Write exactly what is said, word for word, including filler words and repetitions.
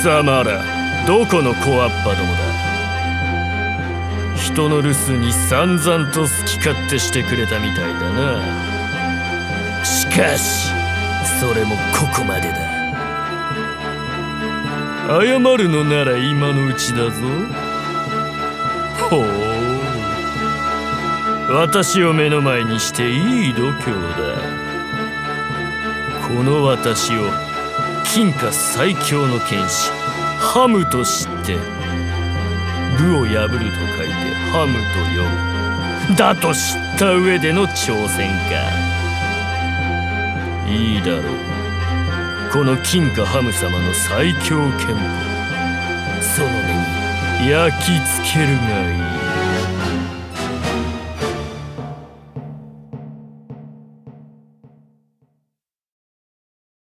貴様らどこの小アッパどもだ。人の留守に散々と好き勝手してくれたみたいだな。しかしそれもここまでだ。謝るのなら今のうちだぞ。ほう、私を目の前にしていい度胸だ。この私を金貨最強の剣士ハムと知って武を破ると書いてハムと読むだと知った上での挑戦か。いいだろう。この金貨ハム様の最強剣法、その目に焼き付けるがいい。